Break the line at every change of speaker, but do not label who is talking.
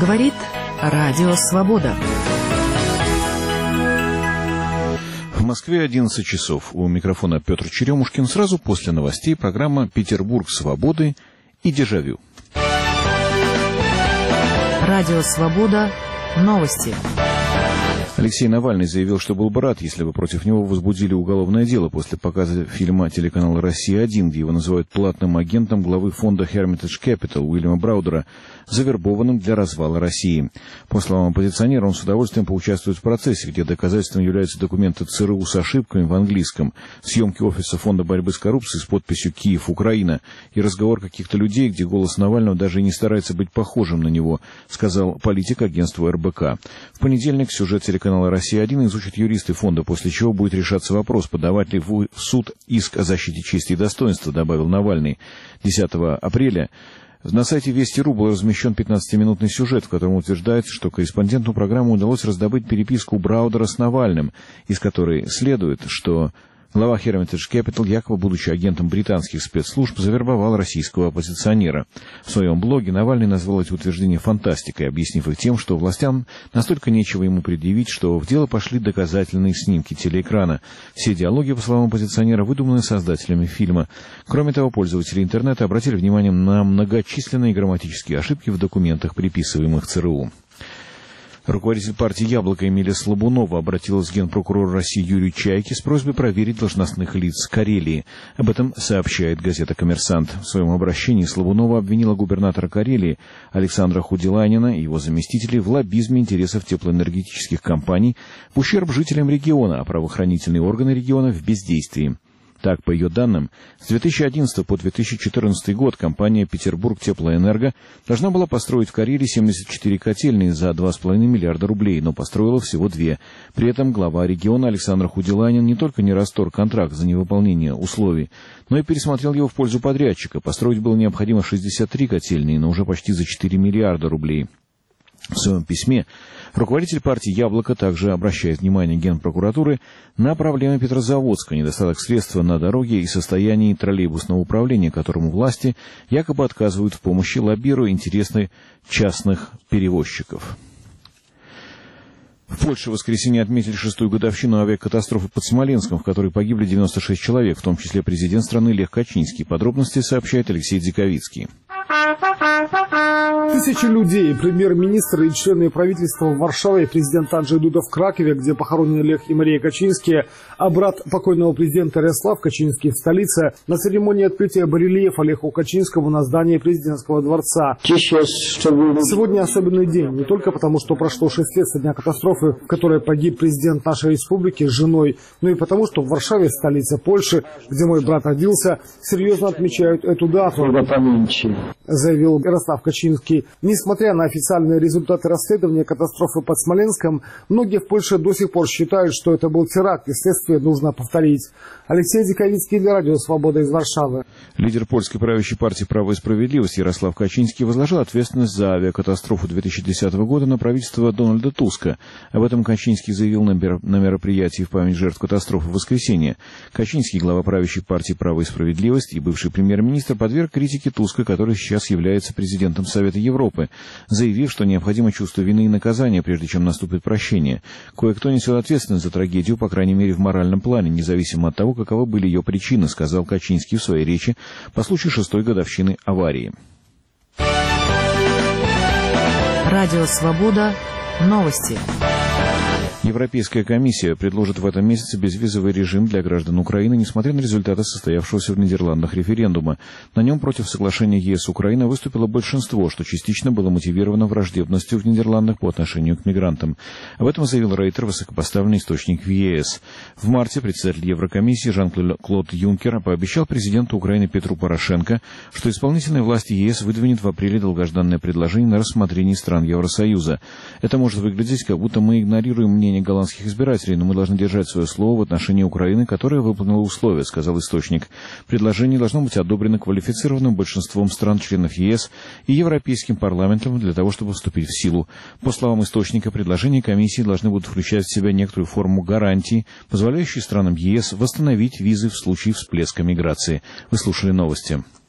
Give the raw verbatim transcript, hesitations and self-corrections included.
Говорит Радио Свобода.
В Москве одиннадцать часов. У микрофона Петр Черемушкин. Сразу после новостей программа «Петербург свободы» и «Дежавю».
Радио Свобода. Новости.
Алексей Навальный заявил, что был бы рад, если бы против него возбудили уголовное дело после показа фильма телеканала «Россия-один», где его называют платным агентом главы фонда Hermitage Capital Уильяма Браудера, завербованным для развала России. По словам оппозиционера, он с удовольствием поучаствует в процессе, где доказательством являются документы ЦРУ с ошибками в английском, съемки офиса фонда борьбы с коррупцией с подписью «Киев, Украина» и разговор каких-то людей, где голос Навального даже и не старается быть похожим на него, сказал политик агентства эр бэ ка. В понедельник сюжет телеканала Канала «Россия-один» изучат юристы фонда, после чего будет решаться вопрос, подавать ли в суд иск о защите чести и достоинства, добавил Навальный. десятого апреля на сайте Вести.ру был размещен пятнадцатиминутный сюжет, в котором утверждается, что корреспонденту программы удалось раздобыть переписку Браудера с Навальным, из которой следует, что глава Hermitage Capital, якобы будучи агентом британских спецслужб, завербовал российского оппозиционера. В своем блоге Навальный назвал эти утверждения фантастикой, объяснив их тем, что властям настолько нечего ему предъявить, что в дело пошли доказательные снимки телеэкрана. Все диалоги, по словам оппозиционера, выдуманы создателями фильма. Кроме того, пользователи интернета обратили внимание на многочисленные грамматические ошибки в документах, приписываемых ЦРУ. Руководитель партии «Яблоко» Эмилия Слабунова обратилась к генпрокурору России Юрию Чайке с просьбой проверить должностных лиц Карелии. Об этом сообщает газета «Коммерсант». В своем обращении Слабунова обвинила губернатора Карелии Александра Худиланина и его заместителей в лоббизме интересов теплоэнергетических компаний в ущерб жителям региона, а правоохранительные органы региона в бездействии. Так, по ее данным, с две тысячи одиннадцатого по две тысячи четырнадцатый год компания «Петербург-Теплоэнерго» должна была построить в Карелии семьдесят четыре котельные за два с половиной миллиарда рублей, но построила всего две. При этом глава региона Александр Худиланин не только не расторг контракт за невыполнение условий, но и пересмотрел его в пользу подрядчика. Построить было необходимо шестьдесят три котельные, но уже почти за четыре миллиарда рублей. В своем письме руководитель партии «Яблоко» также обращает внимание Генпрокуратуры на проблемы Петрозаводска, недостаток средств на дороге и состояние троллейбусного управления, которому власти якобы отказывают в помощи, лоббируя интересы частных перевозчиков. В Польше в воскресенье отметили шестую годовщину авиакатастрофы под Смоленском, в которой погибли девяносто шесть человек, в том числе президент страны Лех Качинский. Подробности сообщает Алексей Диковицкий.
Тысячи людей, премьер-министры и члены правительства в Варшаве, президент Анджей Дуда в Кракове, где похоронены Лех и Мария Качинские, а брат покойного президента Ярослав Качинский в столице, на церемонии открытия барельефа Леху Качинскому на здании президентского дворца. Сегодня особенный день, не только потому, что прошло шесть лет со дня катастрофы, в которой погиб президент нашей республики с женой, но и потому, что в Варшаве, столице Польши, где мой брат родился, серьезно отмечают эту дату, заявил Ярослав Качинский. Несмотря на официальные результаты расследования катастрофы под Смоленском, многие в Польше до сих пор считают, что это был теракт, и следствие нужно повторить. Алексей Диковицкий для Радио Свобода из Варшавы.
Лидер польской правящей партии «Право и справедливость» Ярослав Качинский возложил ответственность за авиакатастрофу две тысячи десятого года на правительство Дональда Туска. Об этом Качинский заявил на мероприятии в память жертв катастрофы в воскресенье. Качинский, глава правящей партии «Право и справедливость» и бывший премьер-министр, подверг критике Туска, который сейчас является президентом Совета Европы, заявив, что необходимо чувство вины и наказания, прежде чем наступит прощение. Кое-кто несет ответственность за трагедию, по крайней мере в моральном плане, независимо от того, каковы были ее причины, сказал Качинский в своей речи по случаю шестой годовщины аварии.
Радио Свобода. Новости.
Европейская комиссия предложит в этом месяце безвизовый режим для граждан Украины, несмотря на результаты состоявшегося в Нидерландах референдума. На нем против соглашения е эс Украина выступило большинство, что частично было мотивировано враждебностью в Нидерландах по отношению к мигрантам. Об этом заявил Рейтер, высокопоставленный источник в е эс. В марте председатель Еврокомиссии Жан-Клод Юнкер пообещал президенту Украины Петру Порошенко, что исполнительная власть е эс выдвинет в апреле долгожданное предложение на рассмотрение стран Евросоюза. Это может выглядеть, как будто мы игнорируем мнение голландских избирателей, но мы должны держать свое слово в отношении Украины, которая выполнила условия, сказал источник. Предложение должно быть одобрено квалифицированным большинством стран-членов е эс и Европейским парламентом для того, чтобы вступить в силу. По словам источника, предложения комиссии должны будут включать в себя некоторую форму гарантий, позволяющей странам е эс восстановить визы в случае всплеска миграции. Вы слушали новости.